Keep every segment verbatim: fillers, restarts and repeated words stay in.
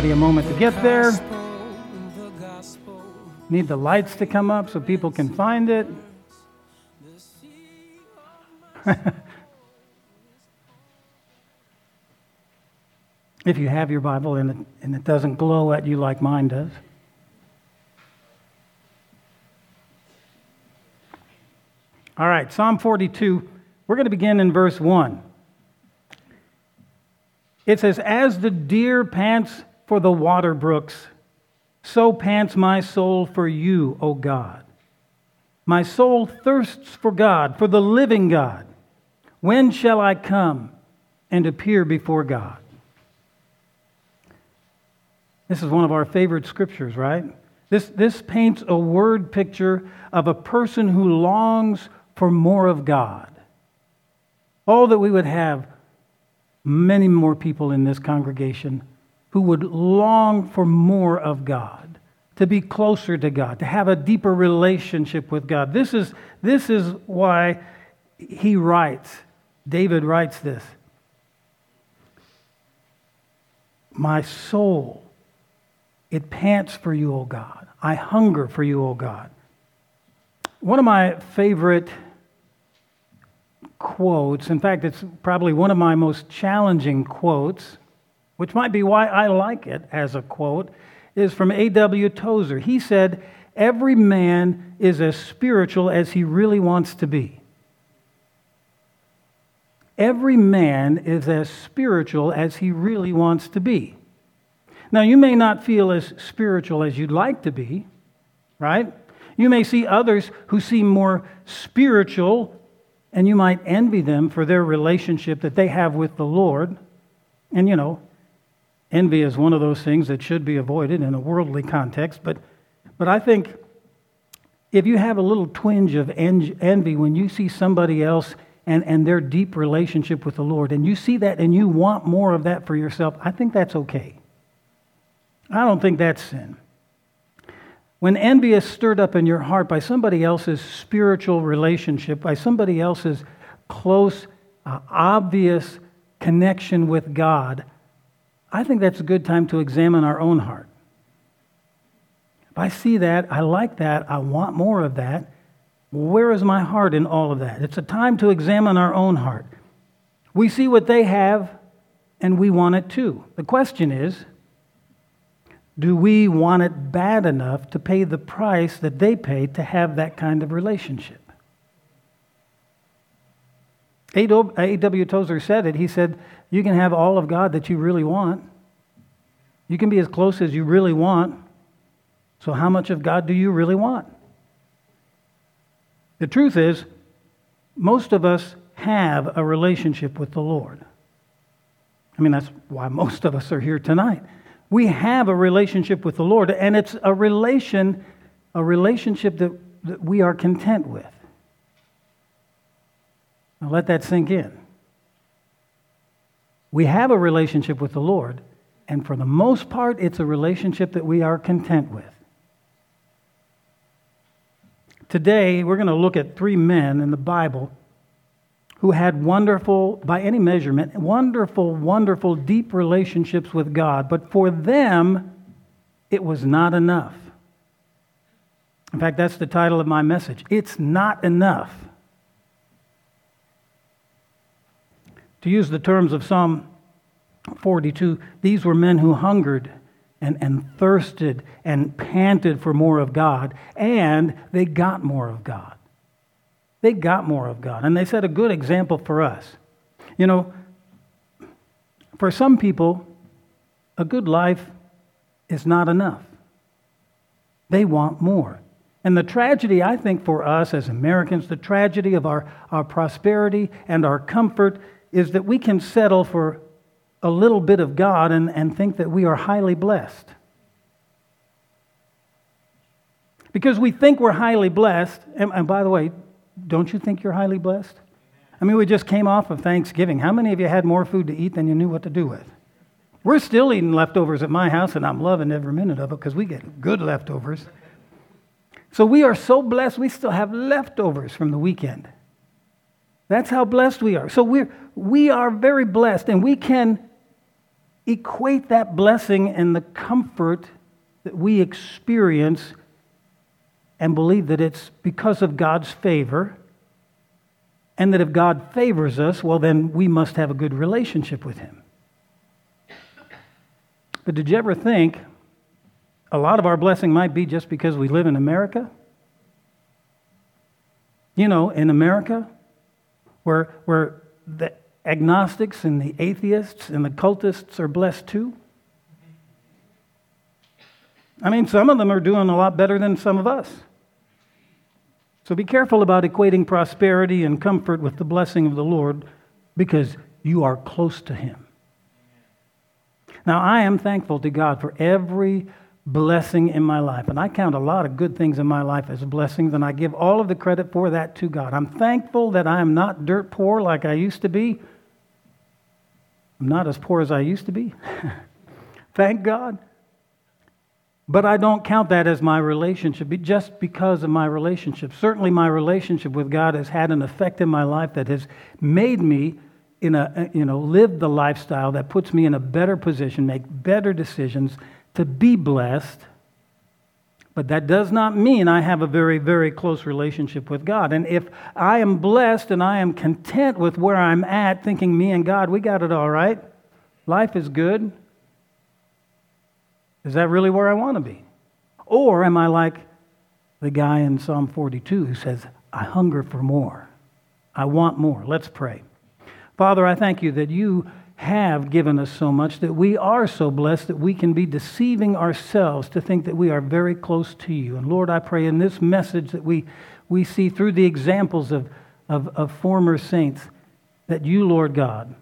everybody a moment to get there. Need the lights to come up so people can find it. If you have your Bible and it, and it doesn't glow at you like mine does. All right, Psalm forty-two. We're going to begin in verse one. It says, "As the deer pants for the water brooks, so pants my soul for you, O God. My soul thirsts for God, for the living God. When shall I come and appear before God?" This is one of our favorite scriptures, right? This, this paints a word picture of a person who longs for more of God. Oh, that we would have many more people in this congregation who would long for more of God, to be closer to God, to have a deeper relationship with God. This is, this is why he writes, David writes this. My soul, it pants for you, O God. I hunger for you, O God. One of my favorite quotes, in fact, it's probably one of my most challenging quotes, which might be why I like it as a quote, is from A W Tozer. He said, "Every man is as spiritual as he really wants to be." Every man is as spiritual as he really wants to be. Now, you may not feel as spiritual as you'd like to be, right? You may see others who seem more spiritual, and you might envy them for their relationship that they have with the Lord. And, you know, envy is one of those things that should be avoided in a worldly context. But, but I think if you have a little twinge of envy when you see somebody else and, and their deep relationship with the Lord, and you see that and you want more of that for yourself, I think that's okay. I don't think that's sin. When envy is stirred up in your heart by somebody else's spiritual relationship, by somebody else's close, uh, obvious connection with God, I think that's a good time to examine our own heart. If I see that, I like that, I want more of that, where is my heart in all of that? It's a time to examine our own heart. We see what they have, and we want it too. The question is, do we want it bad enough to pay the price that they paid to have that kind of relationship? A W Tozer said it. He said, you can have all of God that you really want. You can be as close as you really want. So how much of God do you really want? The truth is, most of us have a relationship with the Lord. I mean, that's why most of us are here tonight. We have a relationship with the Lord, and it's a relation, a relationship that, that we are content with. Now let that sink in. We have a relationship with the Lord, and for the most part, it's a relationship that we are content with. Today, we're going to look at three men in the Bible who had wonderful, by any measurement, wonderful, wonderful, deep relationships with God. But for them, it was not enough. In fact, that's the title of my message. It's not enough. To use the terms of Psalm forty-two, these were men who hungered and, and thirsted and panted for more of God, and they got more of God. They got more of God, and they set a good example for us. You know, for some people, a good life is not enough. They want more. And the tragedy, I think, for us as Americans, the tragedy of our, our prosperity and our comfort is that we can settle for a little bit of God and, and think that we are highly blessed. Because we think we're highly blessed, and, and by the way, don't you think you're highly blessed? I mean, we just came off of Thanksgiving. How many of you had more food to eat than you knew what to do with? We're still eating leftovers at my house, and I'm loving every minute of it because we get good leftovers. So we are so blessed, we still have leftovers from the weekend. That's how blessed we are. So we're, we are very blessed, and we can equate that blessing and the comfort that we experience and believe that it's because of God's favor, and that if God favors us, well, then we must have a good relationship with Him. But did you ever think a lot of our blessing might be just because we live in America? You know, in America, where, where the agnostics and the atheists and the cultists are blessed too? I mean, some of them are doing a lot better than some of us. So be careful about equating prosperity and comfort with the blessing of the Lord, because you are close to Him. Now, I am thankful to God for every blessing in my life, and I count a lot of good things in my life as blessings, and I give all of the credit for that to God. I'm thankful that I am not dirt poor like I used to be. I'm not as poor as I used to be. Thank God. But I don't count that as my relationship just because of my relationship. Certainly my relationship with God has had an effect in my life that has made me in a, you know, live the lifestyle that puts me in a better position, make better decisions, to be blessed. But that does not mean I have a very, very close relationship with God. And if I am blessed and I am content with where I'm at, thinking me and God, we got it all right, life is good, is that really where I want to be? Or am I like the guy in Psalm forty-two who says, I hunger for more. I want more. Let's pray. Father, I thank you that you have given us so much, that we are so blessed that we can be deceiving ourselves to think that we are very close to you. And Lord, I pray in this message that we, we see through the examples of, of, of former saints, that you, Lord God,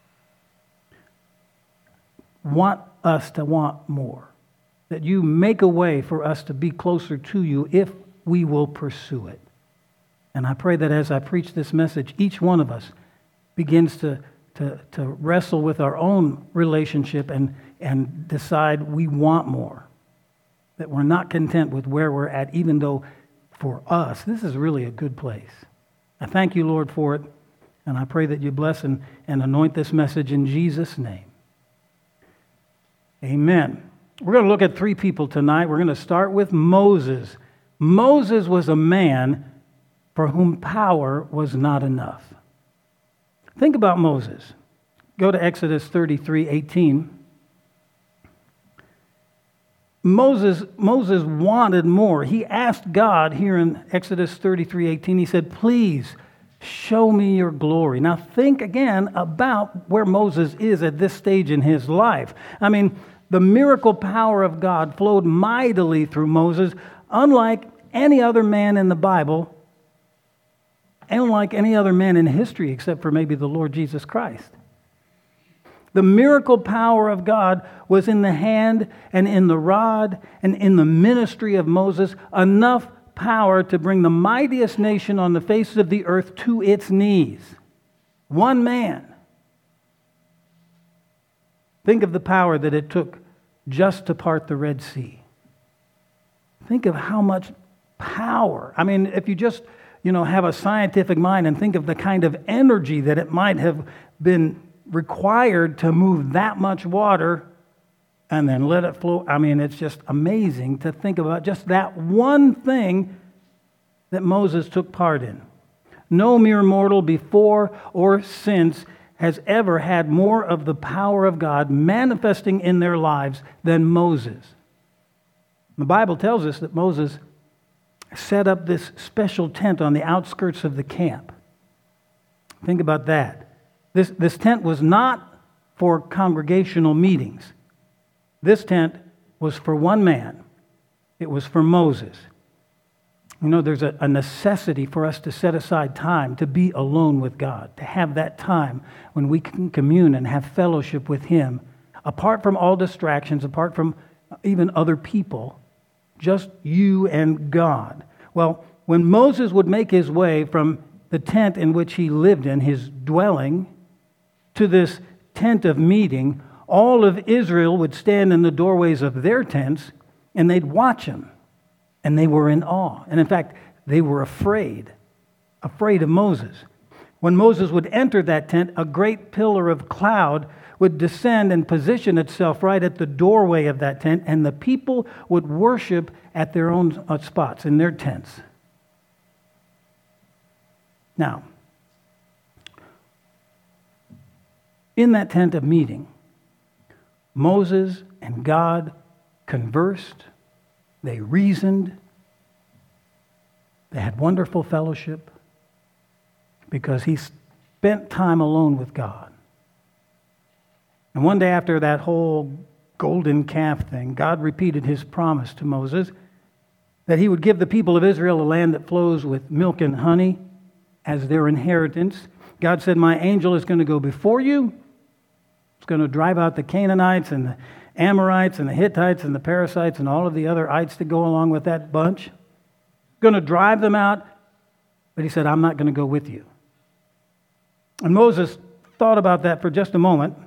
want us to want more. That you make a way for us to be closer to you if we will pursue it. And I pray that as I preach this message, each one of us begins to, to, to wrestle with our own relationship and, and decide we want more. That we're not content with where we're at, even though for us, this is really a good place. I thank you, Lord, for it. And I pray that you bless and, and anoint this message in Jesus' name. Amen. We're going to look at three people tonight. We're going to start with Moses. Moses was a man for whom power was not enough. Think about Moses. Go to Exodus thirty-three eighteen. Moses, Moses wanted more. He asked God here in Exodus thirty-three eighteen, he said, please show me your glory. Now think again about where Moses is at this stage in his life. I mean, the miracle power of God flowed mightily through Moses, unlike any other man in the Bible, and unlike any other man in history except for maybe the Lord Jesus Christ. The miracle power of God was in the hand and in the rod and in the ministry of Moses, enough power to bring the mightiest nation on the face of the earth to its knees. One man. Think of the power that it took just to part the Red Sea. Think of how much power. I mean, if you just, you know, have a scientific mind and think of the kind of energy that it might have been required to move that much water and then let it flow. I mean, it's just amazing to think about just that one thing that Moses took part in. No mere mortal before or since has ever had more of the power of God manifesting in their lives than Moses. The Bible tells us that Moses set up this special tent on the outskirts of the camp. Think about that. This, this tent was not for congregational meetings. This tent was for one man. It was for Moses. You know, there's a, a necessity for us to set aside time to be alone with God, to have that time when we can commune and have fellowship with Him, apart from all distractions, apart from even other people, just you and God. Well, when Moses would make his way from the tent in which he lived in, his dwelling, to this tent of meeting, all of Israel would stand in the doorways of their tents and they'd watch him. And they were in awe. And in fact, they were afraid, afraid of Moses. When Moses would enter that tent, a great pillar of cloud would descend and position itself right at the doorway of that tent, and the people would worship at their own spots, in their tents. Now, in that tent of meeting, Moses and God conversed, they reasoned, they had wonderful fellowship because he spent time alone with God. And one day after that whole golden calf thing, God repeated his promise to Moses that he would give the people of Israel a land that flows with milk and honey as their inheritance. God said, my angel is going to go before you. It's going to drive out the Canaanites and the Amorites and the Hittites and the Perizzites and all of the other ites that go along with that bunch. Going to drive them out. But he said, I'm not going to go with you. And Moses thought about that for just a moment.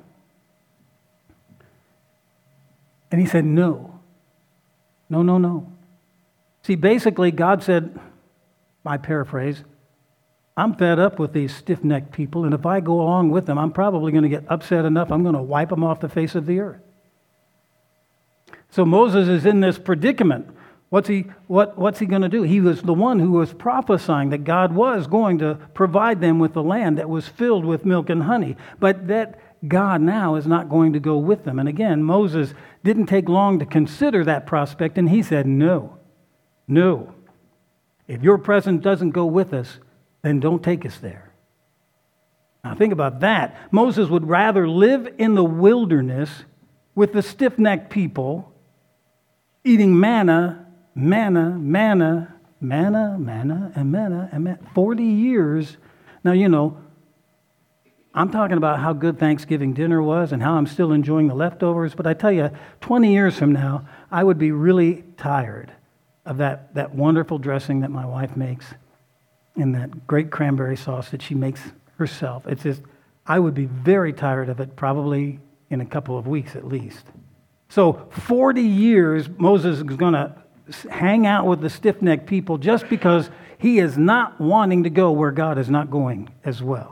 And he said, no. No, no, no. See, basically, God said, I paraphrase, I'm fed up with these stiff-necked people, and if I go along with them, I'm probably going to get upset enough, I'm going to wipe them off the face of the earth. So Moses is in this predicament. What's he, what, what's he going to do? He was the one who was prophesying that God was going to provide them with the land that was filled with milk and honey, but that God now is not going to go with them. And again, Moses didn't take long to consider that prospect, and he said, no, no. If your presence doesn't go with us, then don't take us there. Now think about that. Moses would rather live in the wilderness with the stiff-necked people, eating manna, manna, manna, manna, manna, and manna, and manna, forty years. Now, you know, I'm talking about how good Thanksgiving dinner was and how I'm still enjoying the leftovers, but I tell you, twenty years from now, I would be really tired of that, that wonderful dressing that my wife makes and that great cranberry sauce that she makes herself. It's just, I would be very tired of it probably in a couple of weeks at least. So forty years, Moses is going to hang out with the stiff-necked people just because he is not wanting to go where God is not going as well.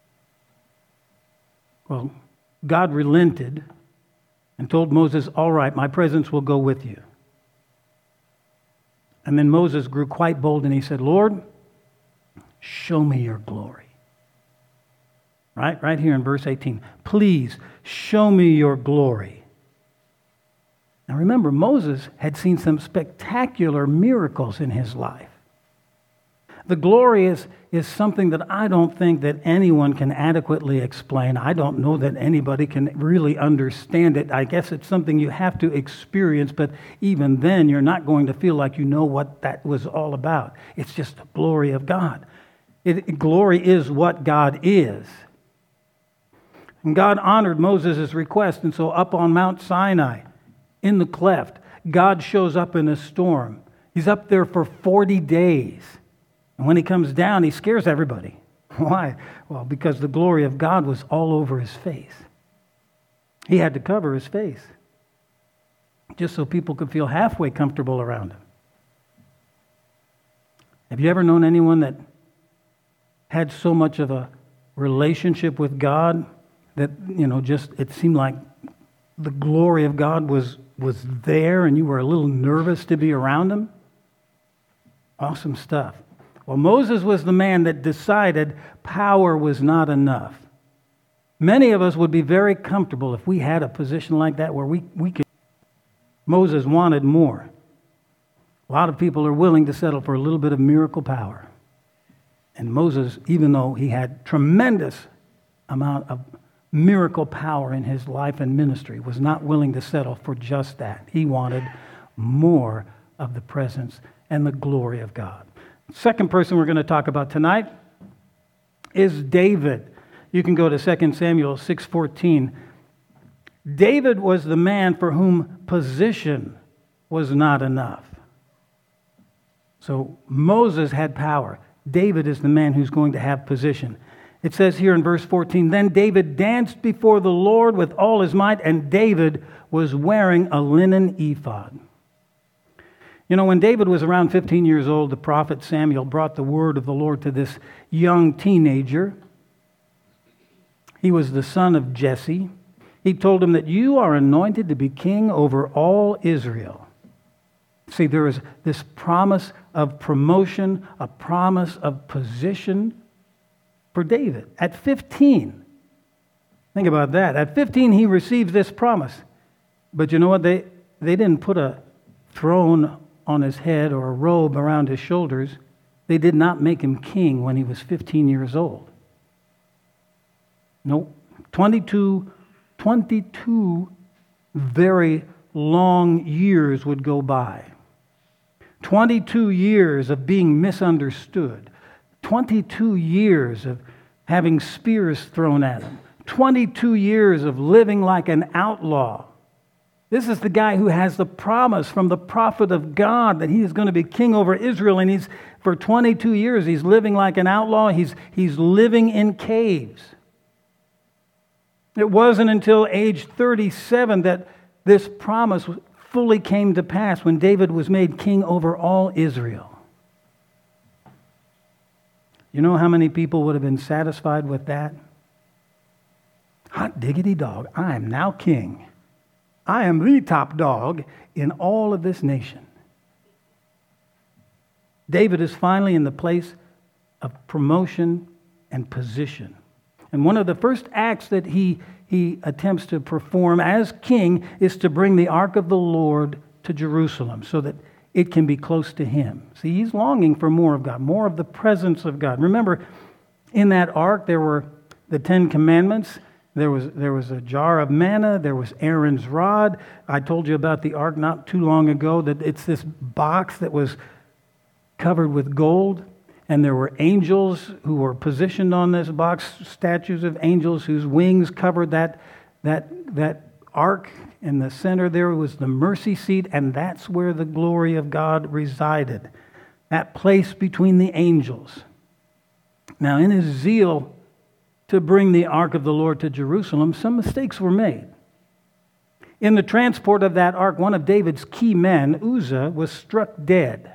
Well, God relented and told Moses, all right, my presence will go with you. And then Moses grew quite bold and he said, Lord, show me your glory. Right? Right here in verse eighteen. Please show me your glory. Now remember, Moses had seen some spectacular miracles in his life. The glory is, is something that I don't think that anyone can adequately explain. I don't know that anybody can really understand it. I guess it's something you have to experience, but even then you're not going to feel like you know what that was all about. It's just the glory of God. It, glory is what God is. And God honored Moses' request, and so up on Mount Sinai, in the cleft, God shows up in a storm. He's up there for forty days. And when he comes down, he scares everybody. Why? Well, because the glory of God was all over his face. He had to cover his face just so people could feel halfway comfortable around him. Have you ever known anyone that had so much of a relationship with God that, you know, just it seemed like the glory of God was, was there and you were a little nervous to be around him? Awesome stuff. Well, Moses was the man that decided power was not enough. Many of us would be very comfortable if we had a position like that where we, we could. Moses wanted more. A lot of people are willing to settle for a little bit of miracle power. And Moses, even though he had tremendous amount of miracle power in his life and ministry, was not willing to settle for just that. He wanted more of the presence and the glory of God. Second person we're going to talk about tonight is David. You can go to Second Samuel six fourteen. David was the man for whom position was not enough. So Moses had power. David is the man who's going to have position. It says here in verse fourteen, then David danced before the Lord with all his might, and David was wearing a linen ephod. You know, when David was around fifteen years old, the prophet Samuel brought the word of the Lord to this young teenager He was the son of Jesse. He told him that you are anointed to be king over all Israel. See, there is this promise of promotion, a promise of position for David. At fifteen, think about that. At fifteen, he receives this promise. But you know what? They, they didn't put a throne on his head or a robe around his shoulders. They did not make him king when he was fifteen years old. No, twenty-two, twenty-two very long years would go by. twenty-two years of being misunderstood. twenty-two years of having spears thrown at him. twenty-two years of living like an outlaw. This is the guy who has the promise from the prophet of God that he is going to be king over Israel, and he's for twenty-two years he's living like an outlaw. He's, he's living in caves. It wasn't until age thirty-seven that this promise fully came to pass, when David was made king over all Israel. You know how many people would have been satisfied with that? Hot diggity dog, I am now king. I am the top dog in all of this nation. David is finally in the place of promotion and position. And one of the first acts that he, he attempts to perform as king is to bring the ark of the Lord to Jerusalem so that it can be close to him. See, he's longing for more of God, more of the presence of God. Remember, in that ark there were the Ten Commandments. There was, there was a jar of manna. There was Aaron's rod. I told you about the ark not too long ago, that it's this box that was covered with gold. And there were angels who were positioned on this box, statues of angels whose wings covered that, that, that ark. In the center there was the mercy seat, and that's where the glory of God resided, that place between the angels. Now, in his zeal to bring the ark of the Lord to Jerusalem, some mistakes were made. In the transport of that ark, one of David's key men, Uzzah, was struck dead.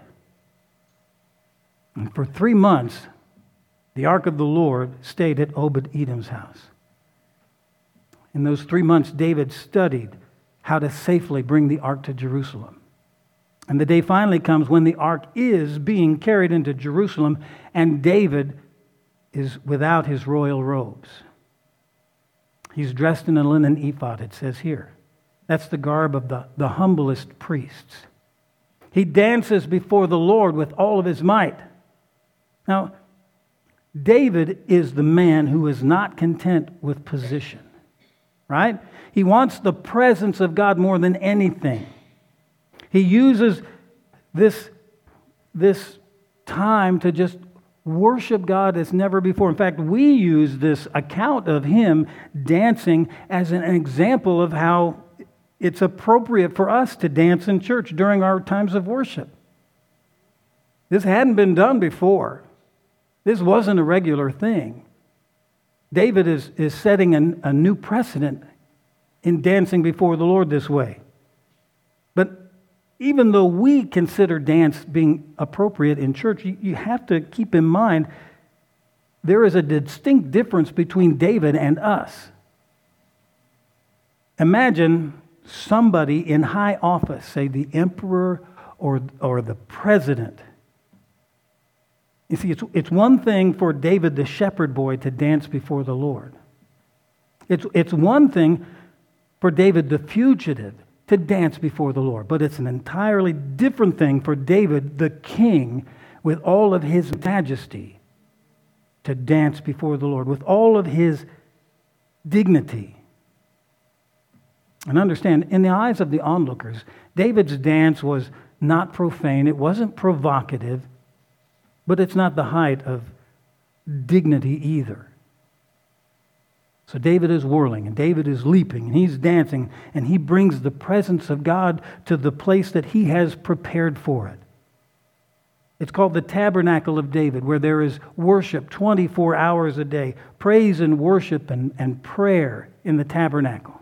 And for three months, the ark of the Lord stayed at Obed-Edom's house. In those three months, David studied how to safely bring the ark to Jerusalem. And the day finally comes when the ark is being carried into Jerusalem, and David is without his royal robes. He's dressed in a linen ephod, it says here. That's the garb of the, the humblest priests. He dances before the Lord with all of his might. Now, David is the man who is not content with position, right? He wants the presence of God more than anything. He uses this, this time to just worship God as never before. In fact, we use this account of him dancing as an example of how it's appropriate for us to dance in church during our times of worship. This hadn't been done before. This wasn't a regular thing. David is, is setting a, a new precedent in dancing before the Lord this way. But even though we consider dance being appropriate in church, you, you have to keep in mind there is a distinct difference between David and us. Imagine somebody in high office, say the emperor or, or the president. You see, it's, it's one thing for David, the shepherd boy, to dance before the Lord. It's, it's one thing for David, the fugitive, to dance before the Lord. But it's an entirely different thing for David, the king, with all of his majesty, to dance before the Lord, with all of his dignity. And understand, in the eyes of the onlookers, David's dance was not profane, it wasn't provocative, but it's not the height of dignity either. So David is whirling, and David is leaping, and he's dancing, and he brings the presence of God to the place that he has prepared for it. It's called the Tabernacle of David, where there is worship twenty-four hours a day, praise and worship and, and prayer in the tabernacle.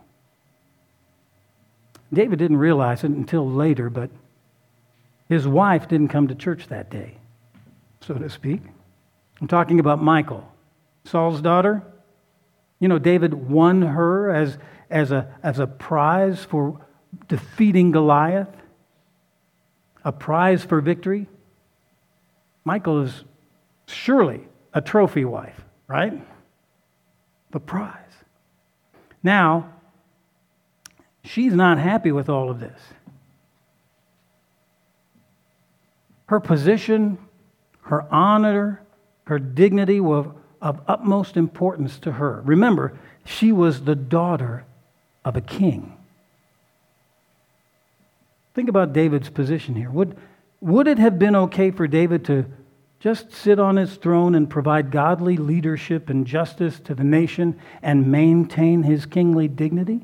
David didn't realize it until later, but his wife didn't come to church that day, so to speak. I'm talking about Michal, Saul's daughter. You know, David won her as, as, a, as a prize for defeating Goliath, a prize for victory. Michal is surely a trophy wife, right? The prize. Now, she's not happy with all of this. Her position, her honor, her dignity were of utmost importance to her. Remember, she was the daughter of a king. Think about David's position here. Would, would it have been okay for David to just sit on his throne and provide godly leadership and justice to the nation and maintain his kingly dignity?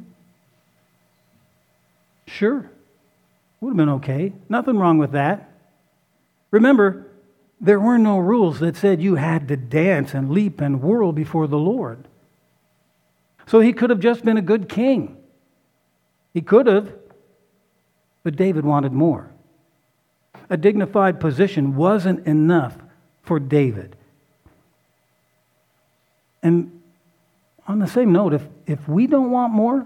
Sure. Would have been okay. Nothing wrong with that. Remember, there were no rules that said you had to dance and leap and whirl before the Lord. So he could have just been a good king. He could have, but David wanted more. A dignified position wasn't enough for David. And on the same note, if, if we don't want more,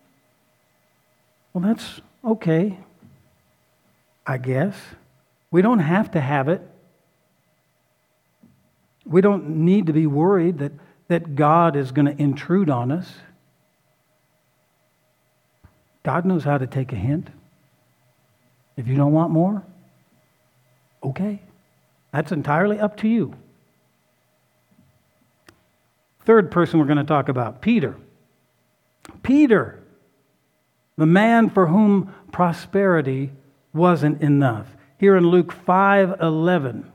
well, that's okay, I guess. We don't have to have it. We don't need to be worried that, that God is going to intrude on us. God knows how to take a hint. If you don't want more, okay. That's entirely up to you. Third person we're going to talk about, Peter. Peter, the man for whom prosperity wasn't enough. Here in Luke five eleven,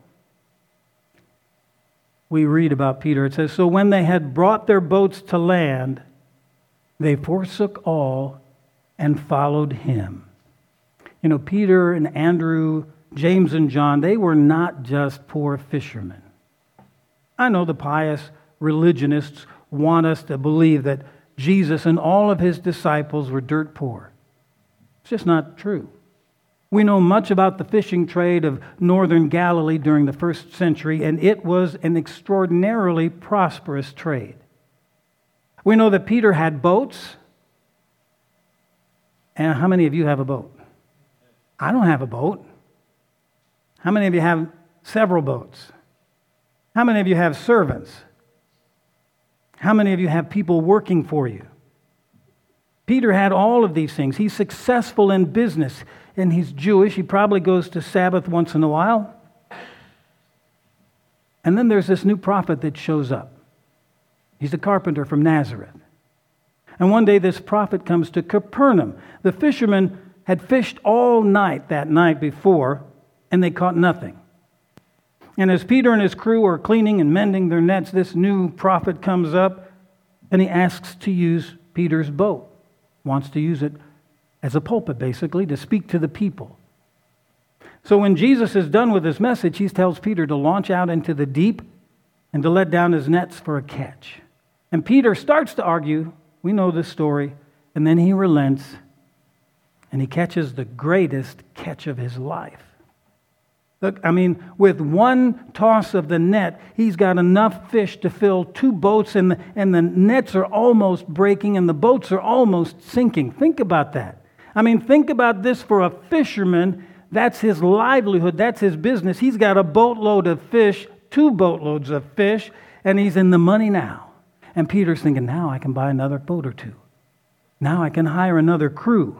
we read about Peter. It says, "So when they had brought their boats to land, they forsook all and followed him." You know, Peter and Andrew, James and John, they were not just poor fishermen. I know the pious religionists want us to believe that Jesus and all of his disciples were dirt poor. It's just not true. We know much about the fishing trade of northern Galilee during the first century, and it was an extraordinarily prosperous trade. We know that Peter had boats. And how many of you have a boat? I don't have a boat. How many of you have several boats? How many of you have servants? How many of you have people working for you? Peter had all of these things. He's successful in business, and he's Jewish. He probably goes to Sabbath once in a while. And then there's this new prophet that shows up. He's a carpenter from Nazareth. And one day this prophet comes to Capernaum. The fishermen had fished all night that night before, and they caught nothing. And as Peter and his crew are cleaning and mending their nets, this new prophet comes up, and he asks to use Peter's boat. Wants to use it as a pulpit, basically, to speak to the people. So when Jesus is done with his message, he tells Peter to launch out into the deep and to let down his nets for a catch. And Peter starts to argue. We know this story. And then he relents, and he catches the greatest catch of his life. Look, I mean, with one toss of the net, he's got enough fish to fill two boats, and the, and the nets are almost breaking, and the boats are almost sinking. Think about that. I mean, think about this for a fisherman. That's his livelihood. That's his business. He's got a boatload of fish, two boatloads of fish, and he's in the money now. And Peter's thinking, now I can buy another boat or two. Now I can hire another crew.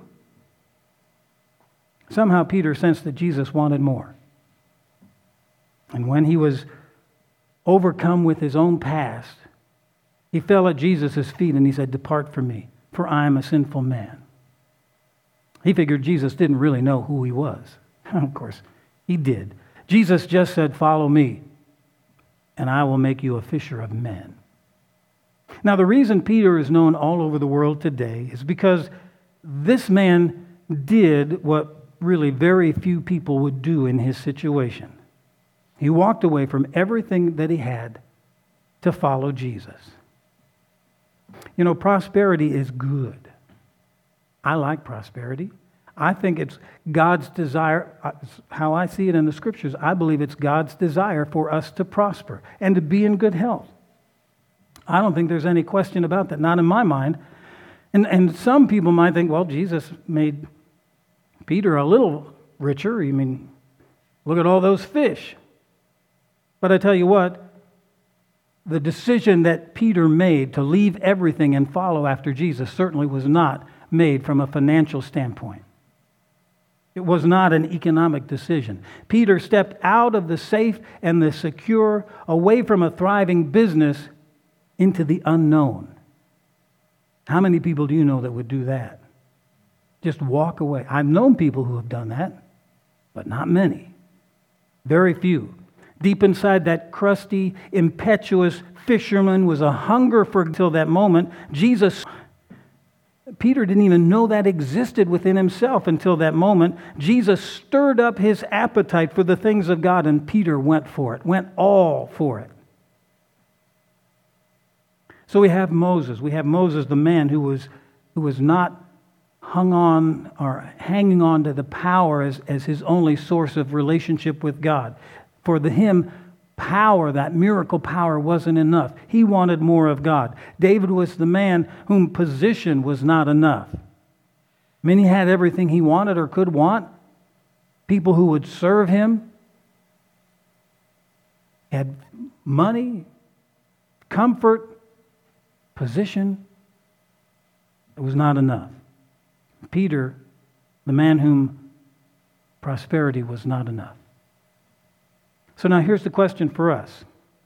Somehow Peter sensed that Jesus wanted more. And when he was overcome with his own past, he fell at Jesus' feet and he said, "Depart from me, for I am a sinful man." He figured Jesus didn't really know who he was. Of course, he did. Jesus just said, "Follow me, and I will make you a fisher of men." Now, the reason Peter is known all over the world today is because this man did what really very few people would do in his situation. He walked away from everything that he had to follow Jesus. You know, prosperity is good. I like prosperity. I think it's God's desire. How I see it in the Scriptures, I believe it's God's desire for us to prosper and to be in good health. I don't think there's any question about that, not in my mind. And, and some people might think, well, Jesus made Peter a little richer. I mean, look at all those fish. But I tell you what, the decision that Peter made to leave everything and follow after Jesus certainly was not made from a financial standpoint. It was not an economic decision. Peter stepped out of the safe and the secure, away from a thriving business, into the unknown. How many people do you know that would do that? Just walk away. I've known people who have done that, but not many. Very few. Deep inside that crusty, impetuous fisherman was a hunger for, until that moment, Jesus. Peter didn't even know that existed within himself until that moment. Jesus stirred up his appetite for the things of God, and Peter went for it, went all for it. So we have Moses. We have Moses, the man who was, who was not hung on or hanging on to the power as, as his only source of relationship with God. For the, him, power, that miracle power, wasn't enough. He wanted more of God. David was the man whom position was not enough. I mean, he had everything he wanted or could want. People who would serve him. Had money, comfort, position. It was not enough. Peter, the man whom prosperity was not enough. So now here's the question for us.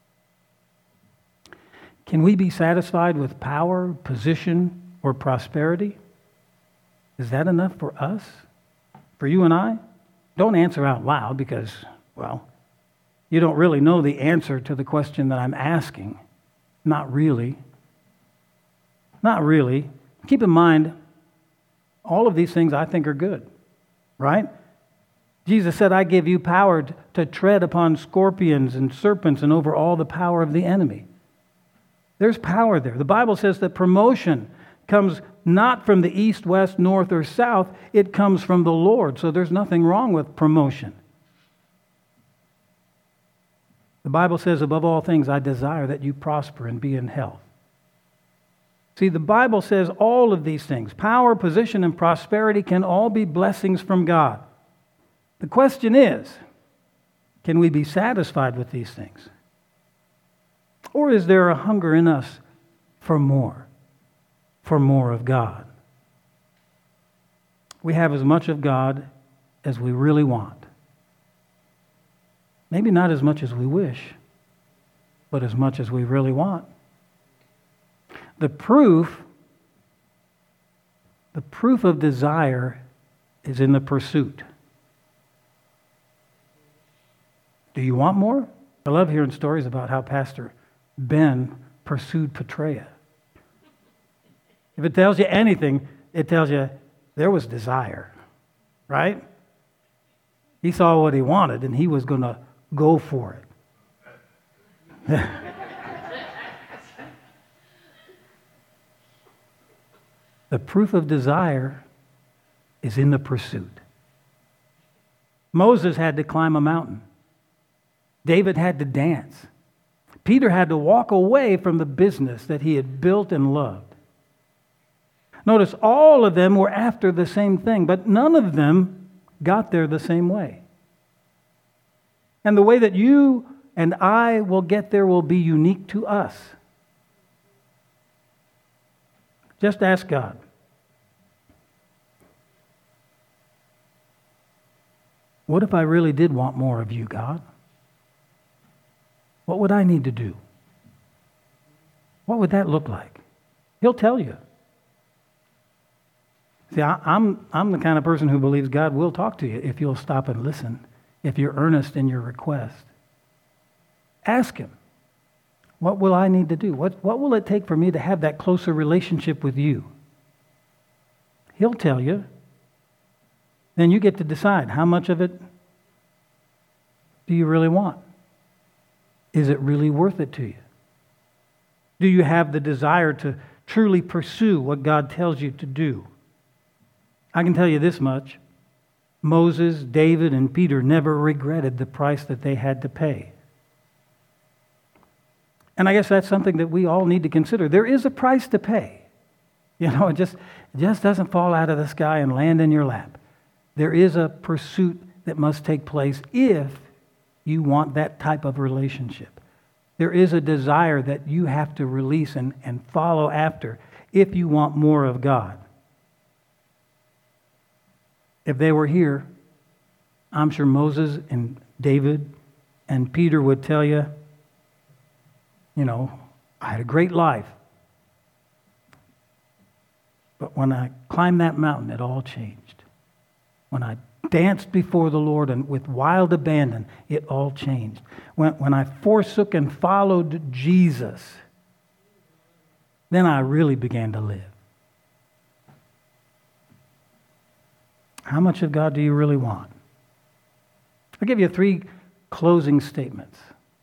Can we be satisfied with power, position, or prosperity? Is that enough for us? For you and I? Don't answer out loud because, well, you don't really know the answer to the question that I'm asking. Not really. Not really. Keep in mind, all of these things I think are good, right? Jesus said, I give you power to tread upon scorpions and serpents and over all the power of the enemy. There's power there. The Bible says that promotion comes not from the east, west, north, or south. It comes from the Lord. So there's nothing wrong with promotion. The Bible says, above all things, I desire that you prosper and be in health. See, the Bible says all of these things, power, position, and prosperity, can all be blessings from God. The question is, can we be satisfied with these things? Or is there a hunger in us for more, for more of God? We have as much of God as we really want. Maybe not as much as we wish, but as much as we really want. The proof, the proof of desire is in the pursuit. Do you want more? I love hearing stories about how Pastor Ben pursued Petrea. If it tells you anything, it tells you there was desire, right? He saw what he wanted and he was going to go for it. The proof of desire is in the pursuit. Moses had to climb a mountain. David had to dance. Peter had to walk away from the business that he had built and loved. Notice all of them were after the same thing, but none of them got there the same way. And the way that you and I will get there will be unique to us. Just ask God. What if I really did want more of you, God? What would I need to do? What would that look like? He'll tell you. See, I, I'm, I'm the kind of person who believes God will talk to you if you'll stop and listen, if you're earnest in your request. Ask Him, what will I need to do? What, what will it take for me to have that closer relationship with you? He'll tell you. Then you get to decide how much of it do you really want? Is it really worth it to you? Do you have the desire to truly pursue what God tells you to do? I can tell you this much. Moses, David, and Peter never regretted the price that they had to pay. And I guess that's something that we all need to consider. There is a price to pay. You know, it just, it just doesn't fall out of the sky and land in your lap. There is a pursuit that must take place if you want that type of relationship. There is a desire that you have to release and, and follow after if you want more of God. If they were here, I'm sure Moses and David and Peter would tell you, you know, I had a great life. But when I climbed that mountain, it all changed. When I danced before the Lord and with wild abandon, it all changed. When, when I forsook and followed Jesus, then I really began to live. How much of God do you really want? I'll give you three closing statements.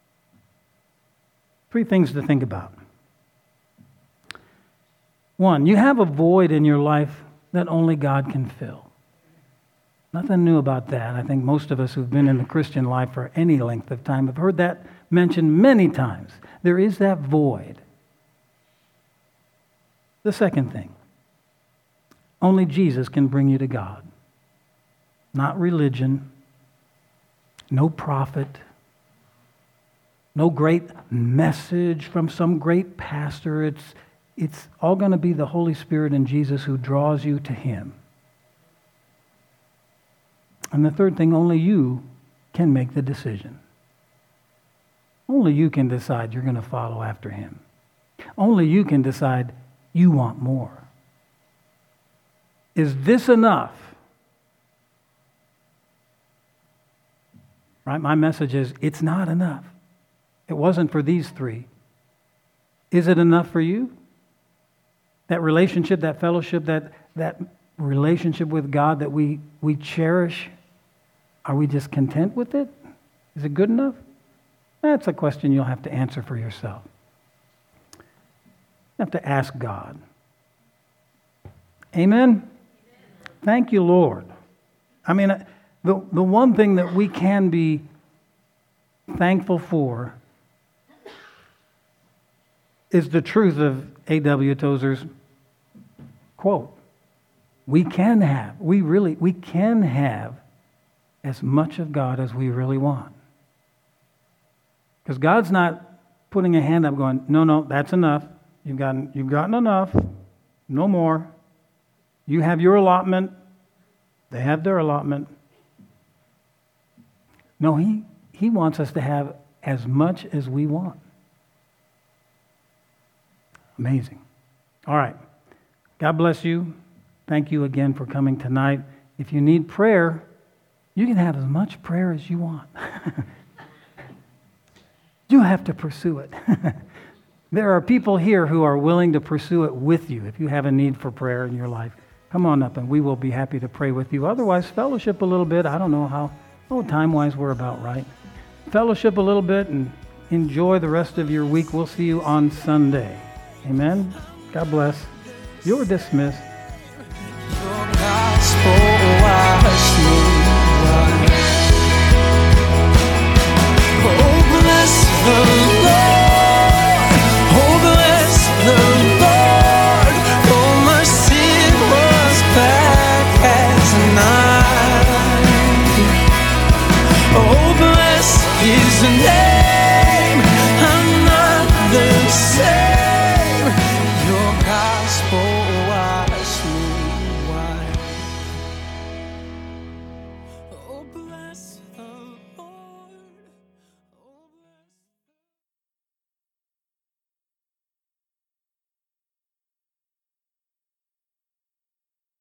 Three things to think about. One, you have a void in your life that only God can fill. Nothing new about that. I think most of us who've been in the Christian life for any length of time have heard that mentioned many times. There is that void. The second thing, only Jesus can bring you to God. Not religion, no prophet, no great message from some great pastor. It's, it's all going to be the Holy Spirit and Jesus who draws you to Him. And the third thing, only you can make the decision. Only you can decide you're going to follow after Him. Only you can decide you want more. Is this enough? Right? My message is, it's not enough. It wasn't for these three. Is it enough for you? That relationship, that fellowship, that, that relationship with God that we, we cherish, are we just content with it? Is it good enough? That's a question you'll have to answer for yourself. You have to ask God. Amen? Thank you, Lord. I mean, the, the one thing that we can be thankful for is the truth of A W Tozer's quote. We can have, we really, we can have as much of God as we really want. Because God's not putting a hand up going, no, no, that's enough. You've gotten, you've gotten enough. No more. You have your allotment. They have their allotment. No, he, he wants us to have as much as we want. Amazing. All right. God bless you. Thank you again for coming tonight. If you need prayer, you can have as much prayer as you want. You have to pursue it. There are people here who are willing to pursue it with you. If you have a need for prayer in your life, come on up and we will be happy to pray with you. Otherwise, fellowship a little bit. I don't know how, oh, time-wise we're about right. Fellowship a little bit and enjoy the rest of your week. We'll see you on Sunday. Amen. God bless. You're dismissed. Your gospel wash me white. Oh, bless the Lord. Oh, bless the Lord. Oh, my sin was black as night. Oh, bless His name.